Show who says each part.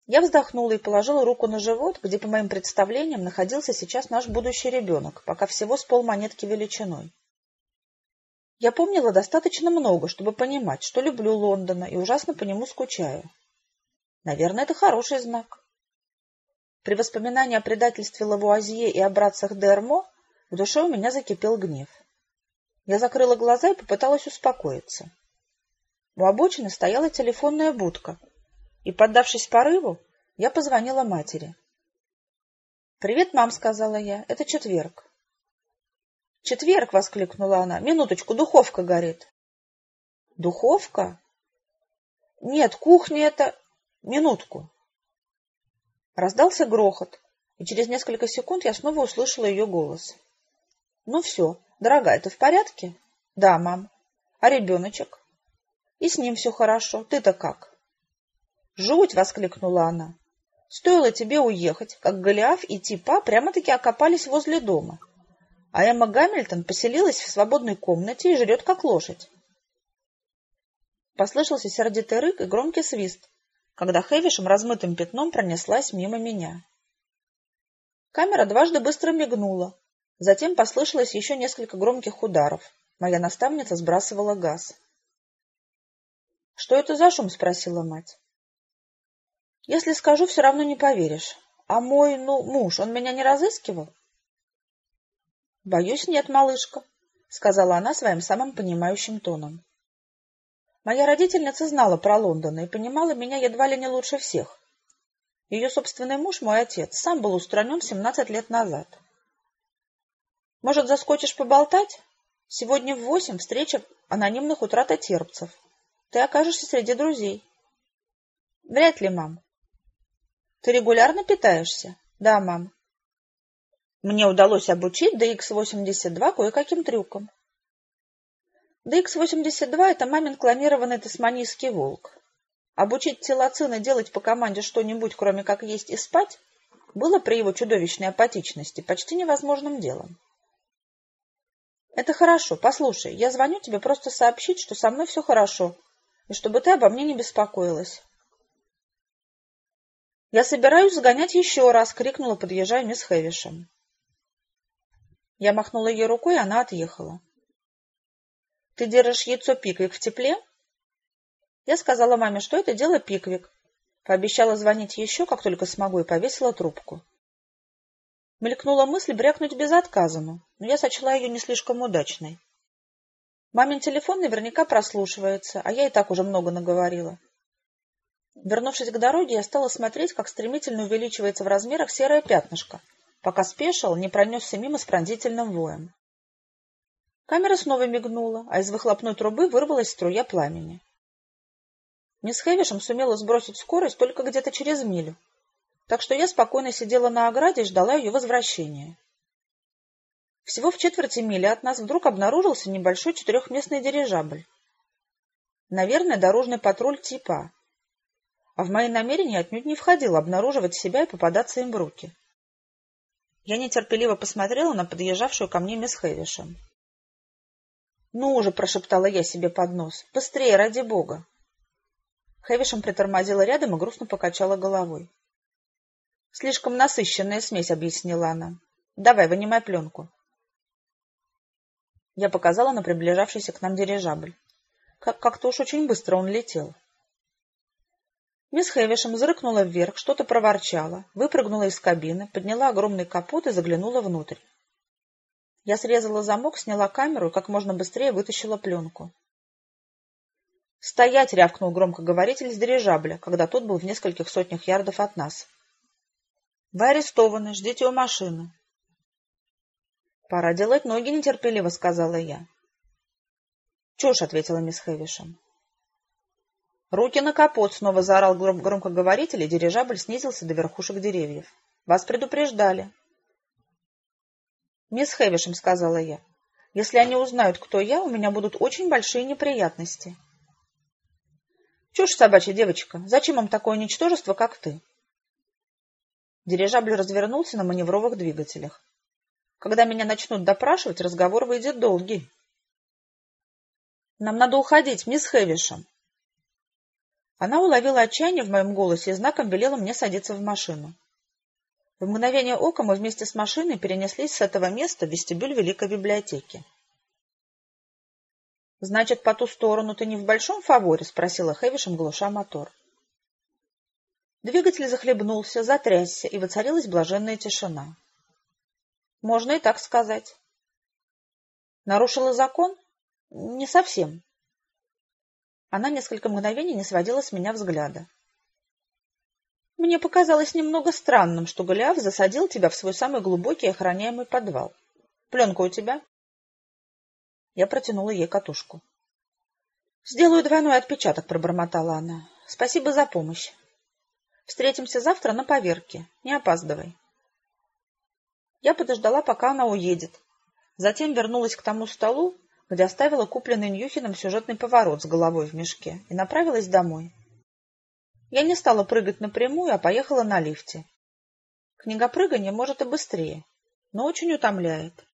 Speaker 1: Я вздохнула и положила руку на живот, где, по моим представлениям, находился сейчас наш будущий ребенок, пока всего с полмонетки величиной. Я помнила достаточно много, чтобы понимать, что люблю Лондона и ужасно по нему скучаю. Наверное, это хороший знак. При воспоминании о предательстве Лавуазье и о братцах Д'Эрмо в душе у меня закипел гнев. Я закрыла глаза и попыталась успокоиться. У обочины стояла телефонная будка, и, поддавшись порыву, я позвонила матери. «Привет, мам», — сказала я, — «это четверг». «Четверг!» — воскликнула она. «Минуточку, духовка горит». «Духовка?» «Нет, кухня это...» «Минутку». Раздался грохот, и через несколько секунд я снова услышала ее голос. «Ну все, дорогая, ты в порядке?» «Да, мам». «А ребеночек?» «И с ним все хорошо. Ты-то как?» «Жуть!» — воскликнула она. «Стоило тебе уехать, как Голиаф и Типа прямо-таки окопались возле дома, а Эмма Гамильтон поселилась в свободной комнате и жрет, как лошадь». Послышался сердитый рык и громкий свист, когда Хэвишем размытым пятном пронеслась мимо меня. Камера дважды быстро мигнула, затем послышалось еще несколько громких ударов. Моя наставница сбрасывала газ. «Что это за шум?» — спросила мать. «Если скажу, все равно не поверишь. А мой, муж, он меня не разыскивал?» «Боюсь, нет, малышка», — сказала она своим самым понимающим тоном. Моя родительница знала про Лондон и понимала меня едва ли не лучше всех. Ее собственный муж, мой отец, сам был устранен 17 лет назад. «Может, заскочишь поболтать? Сегодня в 8 встреча анонимных утратотерпцев. Ты окажешься среди друзей». «Вряд ли, мам». «Ты регулярно питаешься?» «Да, мам». Мне удалось обучить DX-82 кое-каким трюкам. DX-82 – это мамин клонированный тасманийский волк. Обучить телоцина делать по команде что-нибудь, кроме как есть и спать, было при его чудовищной апатичности почти невозможным делом. «Это хорошо. Послушай, я звоню тебе просто сообщить, что со мной все хорошо, и чтобы ты обо мне не беспокоилась». «Я собираюсь сгонять еще раз», — крикнула, подъезжая мисс Хэвишем. Я махнула ей рукой, и она отъехала. «Ты держишь яйцо Пиквик в тепле?» Я сказала маме, что это дело Пиквик. Пообещала звонить еще, как только смогу, и повесила трубку. Мелькнула мысль брякнуть безотказанно, но я сочла ее не слишком удачной. Мамин телефон наверняка прослушивается, а я и так уже много наговорила. Вернувшись к дороге, я стала смотреть, как стремительно увеличивается в размерах серое пятнышко, пока спешил не пронесся мимо с пронзительным воем. Камера снова мигнула, а из выхлопной трубы вырвалась струя пламени. Мисс Хэвишем сумела сбросить скорость только где-то через милю, так что я спокойно сидела на ограде и ждала ее возвращения. Всего в четверти мили от нас вдруг обнаружился небольшой четырехместный дирижабль. Наверное, дорожный патруль типа. А в мои намерения отнюдь не входило обнаруживать себя и попадаться им в руки. Я нетерпеливо посмотрела на подъезжавшую ко мне мисс Хэвишем. «Ну уже», — прошептала я себе под нос, — «быстрее, ради бога». Хэвишем притормозила рядом и грустно покачала головой. «Слишком насыщенная смесь», — объяснила она. «Давай, вынимай пленку». Я показала на приближавшийся к нам дирижабль. Как-то уж очень быстро он летел. Мисс Хэвишем зыркнула вверх, что-то проворчала, выпрыгнула из кабины, подняла огромный капот и заглянула внутрь. Я срезала замок, сняла камеру и как можно быстрее вытащила пленку. «Стоять!» — рявкнул громкоговоритель с дирижабля, когда тот был в нескольких сотнях ярдов от нас. «Вы арестованы, ждите у машины». «Пора делать ноги», — нетерпеливо сказала я. «Чушь», — ответила мисс Хэвишем. «Руки на капот!» — снова заорал громкоговоритель, и дирижабль снизился до верхушек деревьев. «Вас предупреждали». «Мисс Хэвишем», — сказала я, — «если они узнают, кто я, у меня будут очень большие неприятности». «Чушь собачья, девочка! Зачем им такое ничтожество, как ты?» Дирижабль развернулся на маневровых двигателях. «Когда меня начнут допрашивать, разговор выйдет долгий». «Нам надо уходить, мисс Хэвишем». Она уловила отчаяние в моем голосе и знаком велела мне садиться в машину. В мгновение ока мы вместе с машиной перенеслись с этого места в вестибюль Великой библиотеки. — Значит, по ту сторону ты не в большом фаворе? — спросила Хэвишем, глуша мотор. Двигатель захлебнулся, затрясся, и воцарилась блаженная тишина. — Можно и так сказать. — Нарушила закон? — Не совсем. Она несколько мгновений не сводила с меня взгляда. Мне показалось немного странным, что Голиаф засадил тебя в свой самый глубокий охраняемый подвал. Пленка у тебя? Я протянула ей катушку. — Сделаю двойной отпечаток, — пробормотала она. — Спасибо за помощь. Встретимся завтра на поверке. Не опаздывай. Я подождала, пока она уедет. Затем вернулась к тому столу, где оставила купленный Ньюхеном сюжетный поворот с головой в мешке, и направилась домой. Я не стала прыгать напрямую, а поехала на лифте. Книгопрыгание может и быстрее, но очень утомляет.